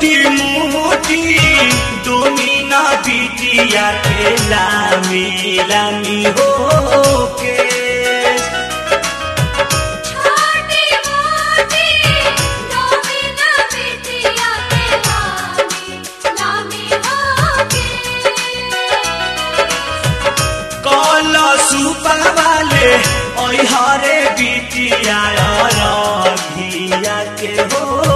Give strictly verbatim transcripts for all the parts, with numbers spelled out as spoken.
छोटी मोटी डोमिना बिटिया के लामी लामी हो के छोटी मोटी डोमिना बिटिया के लामी लामी हो के कला सुपा वाले ओई हरे बिटिया रघिया के हो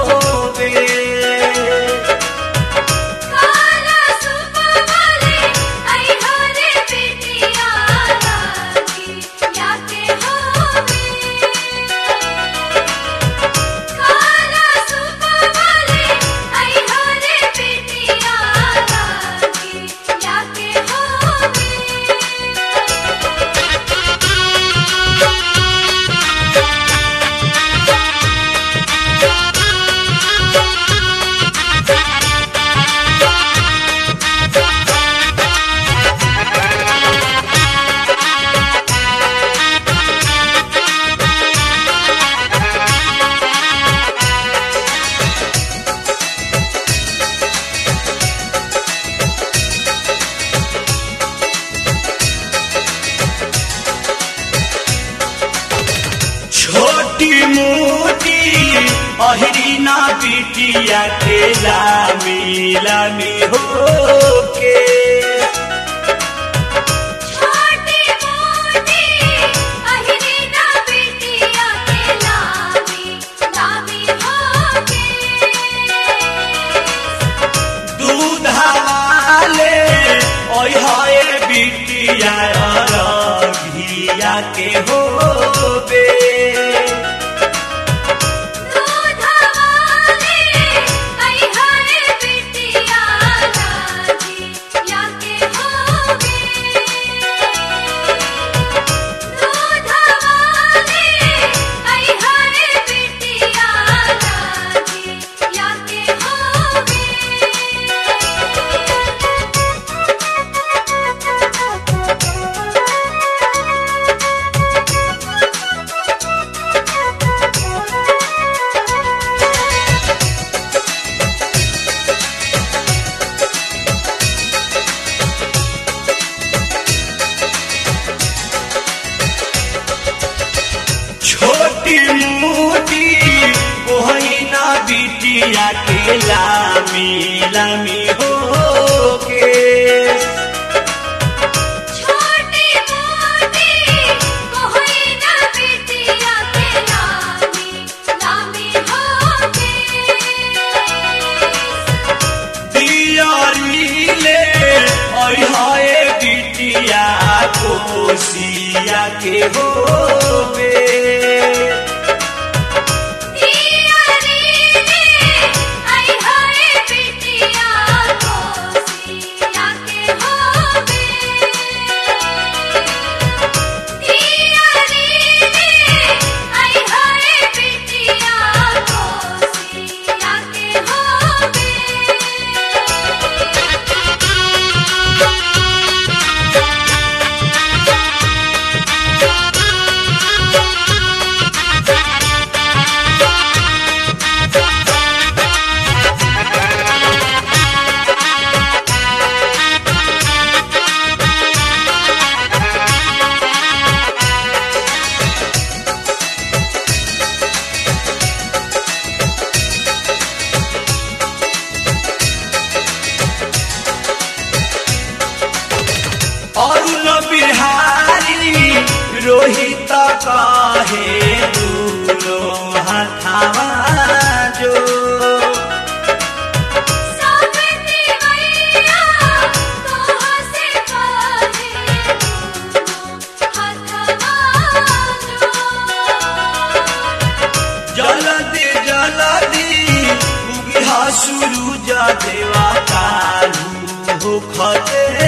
मोटी अहिरीना बिटिया के लामी लामी हो के छोटी मोटी अहिरीना बिटिया के लामी लामी हो के दूध वाले ओई हाय बिटिया रघिया के हो बे छोटी मोटी कोहिना बिटिया के लामी लामी हो के छोटी मोटी कोहिना बिटिया के लामी लामी हो के दियारी ले ओई हाय बिटिया कोसिया के हो बे बिहारी रोहित कहे दूलो हथावा जो सावित्री मैया तोह से कहे दूलो हथवा जो जल्दी जल्दी उगिहा सूरज देवा कालू हो खते